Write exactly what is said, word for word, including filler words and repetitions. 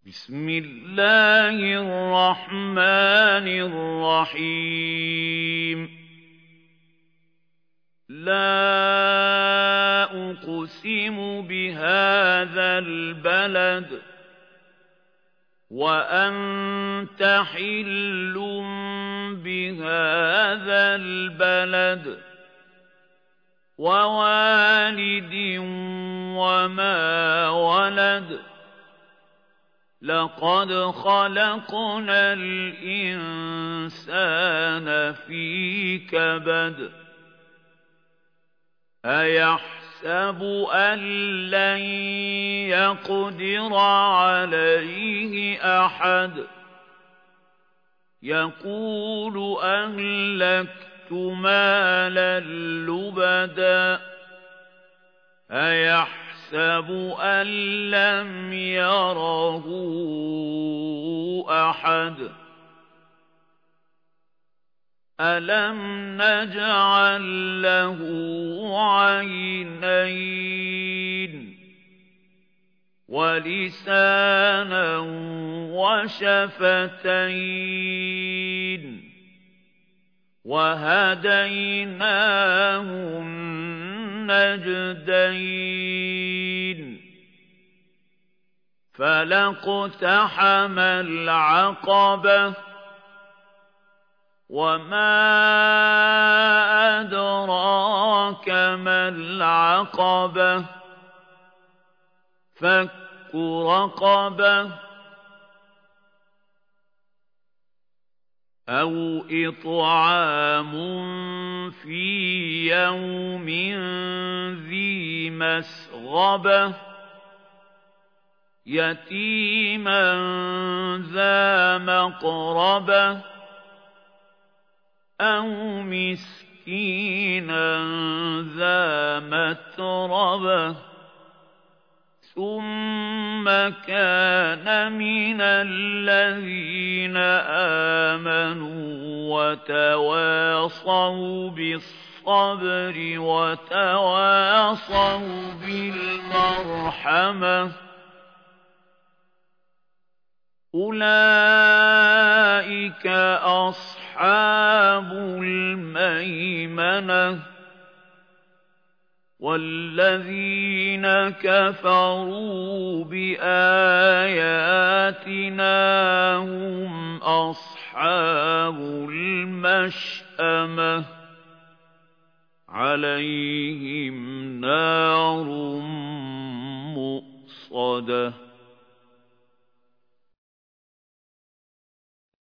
بسم الله الرحمن الرحيم لا أقسم بهذا البلد وأنت حل بهذا البلد ووالد وما ولد لقد خلقنا الإنسان في كبد أيحسب أن لن يقدر عليه أحد يقول أهلكت مالا لبدا أيحسب أن لم يره أحد ألم نجعل له عينين ولسانا وشفتين وهديناه النجدين فلاقتحم العقبة وما أدراك ما العقبة فك رقبة أو إطعام في يوم ذي مسغبة يتيما ذا مقربة أو مسكينا ذا متربة ثم كان من الذين آمنوا وتواصوا بالصبر وتواصوا بالمرحمة أولئك أصحاب الميمنة والذين كفروا بآياتنا هم أصحاب المشأمة عليهم نار مؤصدة